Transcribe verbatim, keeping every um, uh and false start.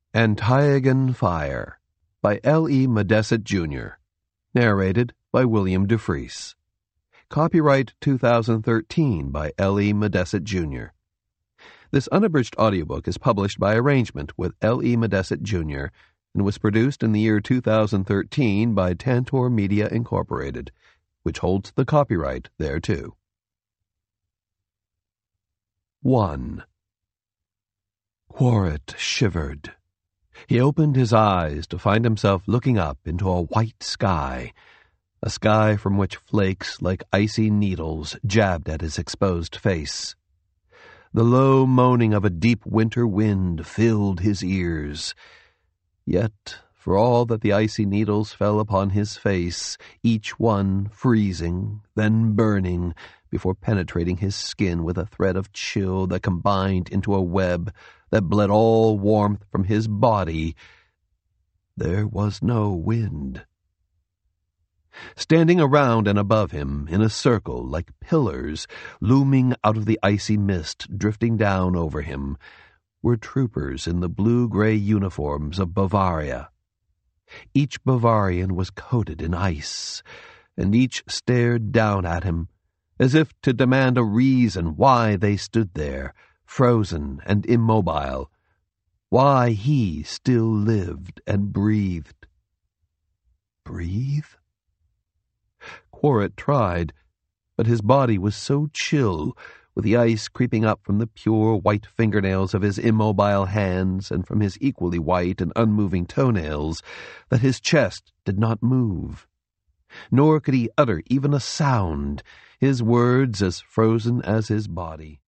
Antiogan Fire by L E Modesitt, Junior Narrated by William DeFries. Copyright two thousand thirteen by L E Modesitt, Junior This unabridged audiobook is published by arrangement with L E Modesitt, Junior and was produced in the year two thousand thirteen by Tantor Media Incorporated, which holds the copyright thereto. one. Quaritch shivered. He opened his eyes to find himself looking up into a white sky, a sky from which flakes like icy needles jabbed at his exposed face. The low moaning of a deep winter wind filled his ears. Yet, for all that the icy needles fell upon his face, each one freezing, then burning, before penetrating his skin with a thread of chill that combined into a web that bled all warmth from his body, there was no wind. Standing around and above him, in a circle like pillars, looming out of the icy mist drifting down over him, were troopers in the blue-gray uniforms of Bavaria. Each Bavarian was coated in ice, and each stared down at him, as if to demand a reason why they stood there, frozen and immobile, why he still lived and breathed. Breathe? Quaritch tried, but his body was so chill, with the ice creeping up from the pure white fingernails of his immobile hands and from his equally white and unmoving toenails, that his chest did not move. Nor could he utter even a sound, his words as frozen as his body.